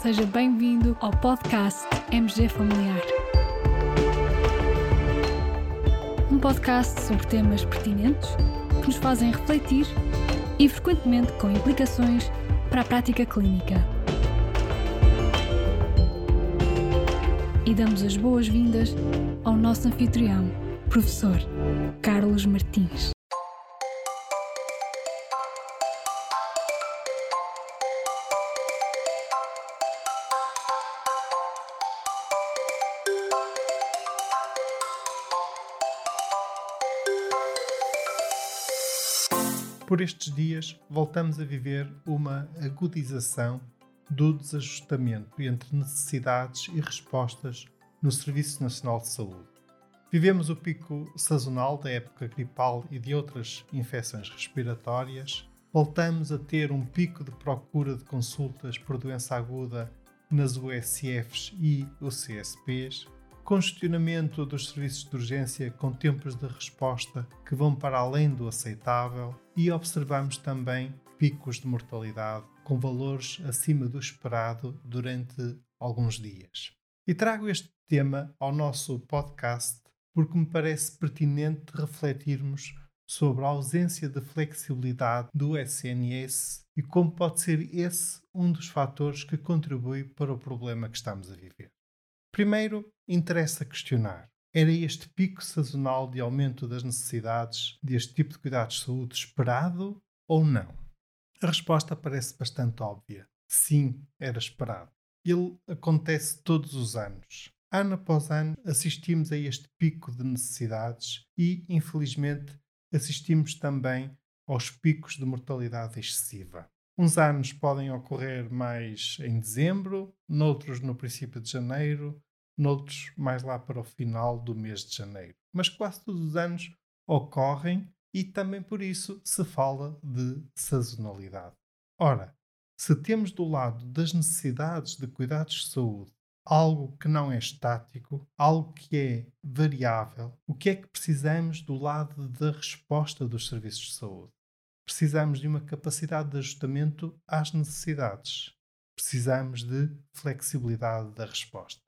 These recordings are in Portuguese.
seja bem-vindo ao podcast MG Familiar. Um podcast sobre temas pertinentes que nos fazem refletir e frequentemente com implicações para a prática clínica. E damos as boas-vindas ao nosso anfitrião, professor Carlos Martins. Por estes dias, voltamos a viver uma agudização do desajustamento entre necessidades e respostas no Serviço Nacional de Saúde. Vivemos o pico sazonal da época gripal e de outras infecções respiratórias. Voltamos a ter um pico de procura de consultas por doença aguda nas USFs e UCSPs. Congestionamento dos serviços de urgência com tempos de resposta que vão para além do aceitável e observamos também picos de mortalidade com valores acima do esperado durante alguns dias. E trago este tema ao nosso podcast porque me parece pertinente refletirmos sobre a ausência de flexibilidade do SNS e como pode ser esse um dos fatores que contribui para o problema que estamos a viver. Primeiro, interessa questionar: era este pico sazonal de aumento das necessidades deste tipo de cuidados de saúde esperado ou não? A resposta parece bastante óbvia. Sim, era esperado. Ele acontece todos os anos. Ano após ano assistimos a este pico de necessidades e, infelizmente, assistimos também aos picos de mortalidade excessiva. Uns anos podem ocorrer mais em dezembro, noutros no princípio de janeiro, noutros mais lá para o final do mês de janeiro. Mas quase todos os anos ocorrem e também por isso se fala de sazonalidade. Ora, se temos do lado das necessidades de cuidados de saúde algo que não é estático, algo que é variável, o que é que precisamos do lado da resposta dos serviços de saúde? Precisamos de uma capacidade de ajustamento às necessidades. Precisamos de flexibilidade da resposta.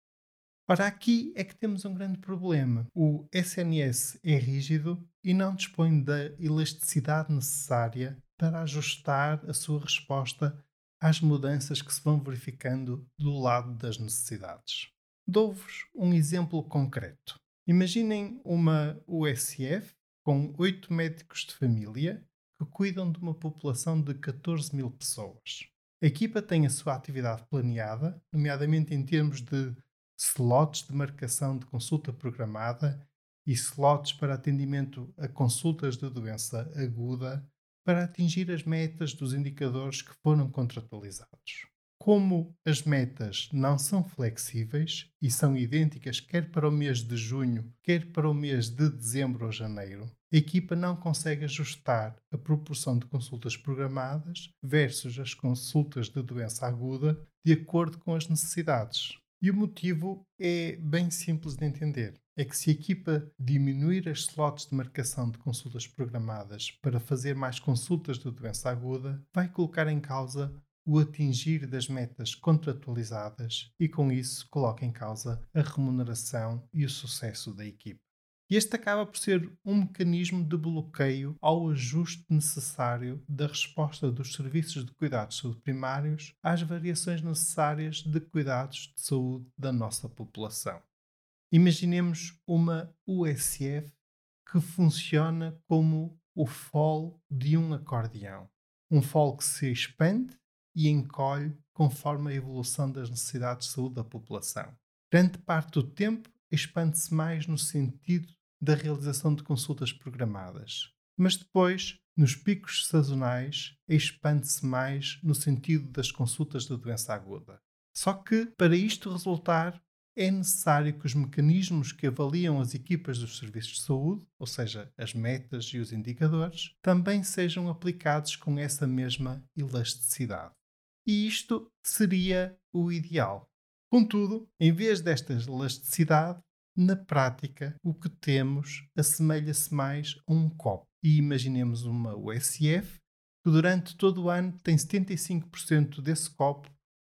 Ora, aqui é que temos um grande problema. O SNS é rígido e não dispõe da elasticidade necessária para ajustar a sua resposta às mudanças que se vão verificando do lado das necessidades. Dou-vos um exemplo concreto. Imaginem uma USF com 8 médicos de família que cuidam de uma população de 14 mil pessoas. A equipa tem a sua atividade planeada, nomeadamente em termos de slots de marcação de consulta programada e slots para atendimento a consultas de doença aguda para atingir as metas dos indicadores que foram contratualizados. Como as metas não são flexíveis e são idênticas quer para o mês de junho, quer para o mês de dezembro ou janeiro, a equipa não consegue ajustar a proporção de consultas programadas versus as consultas de doença aguda de acordo com as necessidades. E o motivo é bem simples de entender. É que se a equipa diminuir as slots de marcação de consultas programadas para fazer mais consultas de doença aguda, vai colocar em causa o atingir das metas contratualizadas e com isso coloca em causa a remuneração e o sucesso da equipa. E este acaba por ser um mecanismo de bloqueio ao ajuste necessário da resposta dos serviços de cuidados de saúde primários às variações necessárias de cuidados de saúde da nossa população. Imaginemos uma USF que funciona como o fole de um acordeão. Um fole que se expande e encolhe conforme a evolução das necessidades de saúde da população. Grande parte do tempo expande-se mais no sentido da realização de consultas programadas. Mas depois, nos picos sazonais, expande-se mais no sentido das consultas de doença aguda. Só que, para isto resultar, é necessário que os mecanismos que avaliam as equipas dos serviços de saúde, ou seja, as metas e os indicadores, também sejam aplicados com essa mesma elasticidade. E isto seria o ideal. Contudo, em vez desta elasticidade, na prática, o que temos assemelha-se mais a um copo. E imaginemos uma USF que durante todo o ano tem 75% desse copo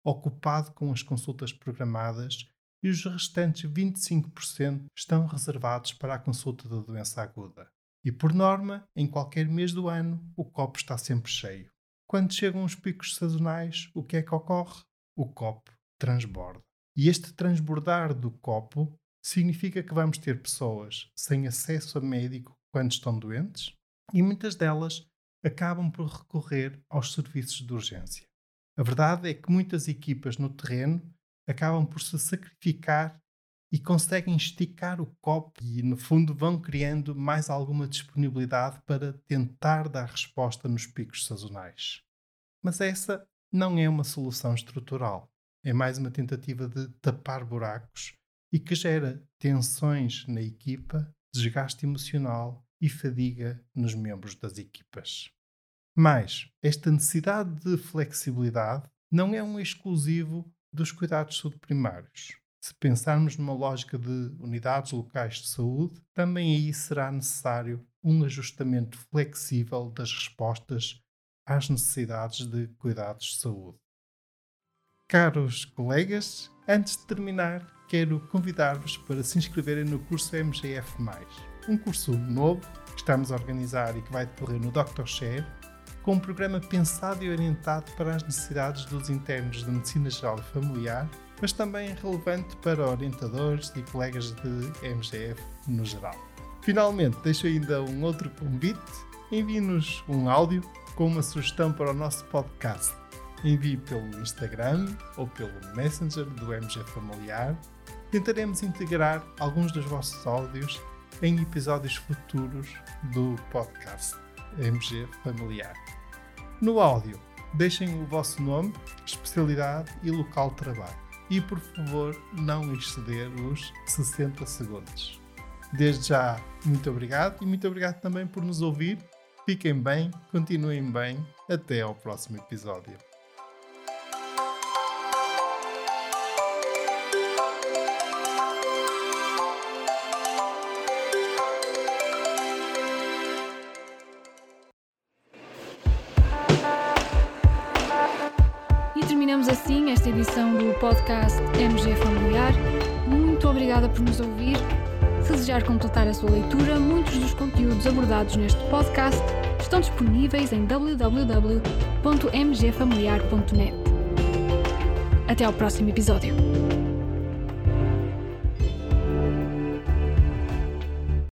ocupado com as consultas programadas e os restantes 25% estão reservados para a consulta da doença aguda. E por norma, em qualquer mês do ano, o copo está sempre cheio. Quando chegam os picos sazonais, o que é que ocorre? O copo transborda. E este transbordar do copo significa que vamos ter pessoas sem acesso a médico quando estão doentes e muitas delas acabam por recorrer aos serviços de urgência. A verdade é que muitas equipas no terreno acabam por se sacrificar e conseguem esticar o copo e, no fundo, vão criando mais alguma disponibilidade para tentar dar resposta nos picos sazonais. Mas essa não é uma solução estrutural. É mais uma tentativa de tapar buracos e que gera tensões na equipa, desgaste emocional e fadiga nos membros das equipas. Mas esta necessidade de flexibilidade não é um exclusivo dos cuidados de saúde primários. Se pensarmos numa lógica de unidades locais de saúde, também aí será necessário um ajustamento flexível das respostas às necessidades de cuidados de saúde. Caros colegas, antes de terminar, quero convidar-vos para se inscreverem no curso MGF+, um curso novo que estamos a organizar e que vai decorrer no Dr. Share, com um programa pensado e orientado para as necessidades dos internos de Medicina Geral e Familiar, mas também relevante para orientadores e colegas de MGF no geral. Finalmente, deixo ainda um outro convite. Envie-nos um áudio com uma sugestão para o nosso podcast. Envie pelo Instagram ou pelo Messenger do MG Familiar. Tentaremos integrar alguns dos vossos áudios em episódios futuros do podcast MG Familiar. No áudio, deixem o vosso nome, especialidade e local de trabalho. E, por favor, não exceder os 60 segundos. Desde já, muito obrigado e muito obrigado também por nos ouvir. Fiquem bem, continuem bem. Até ao próximo episódio. Terminamos assim esta edição do podcast MG Familiar. Muito obrigada por nos ouvir. Se desejar completar a sua leitura, muitos dos conteúdos abordados neste podcast estão disponíveis em www.mgfamiliar.net. Até ao próximo episódio.